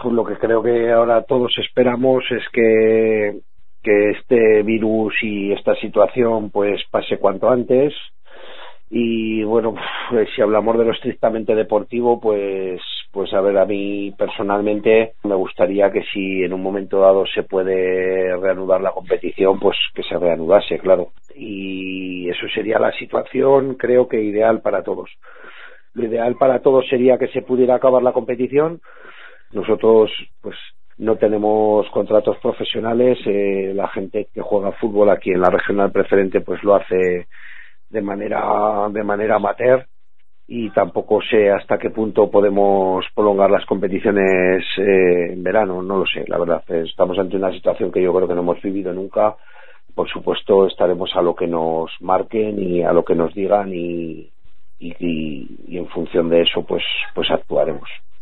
lo que creo que ahora todos esperamos es que este virus y esta situación pues pase cuanto antes. Y bueno, si hablamos de lo estrictamente deportivo, pues a ver, a mí personalmente me gustaría que si en un momento dado se puede reanudar la competición, pues que se reanudase, claro. Y eso sería la situación, creo que ideal para todos. Lo ideal para todos sería que se pudiera acabar la competición. Nosotros, pues, no tenemos contratos profesionales. La gente que juega fútbol aquí en la regional preferente, pues lo hace de manera amateur, y tampoco sé hasta qué punto podemos prolongar las competiciones en verano, no lo sé, la verdad. Estamos ante una situación que yo creo que no hemos vivido nunca. Por supuesto estaremos a lo que nos marquen y a lo que nos digan, y en función de eso pues actuaremos.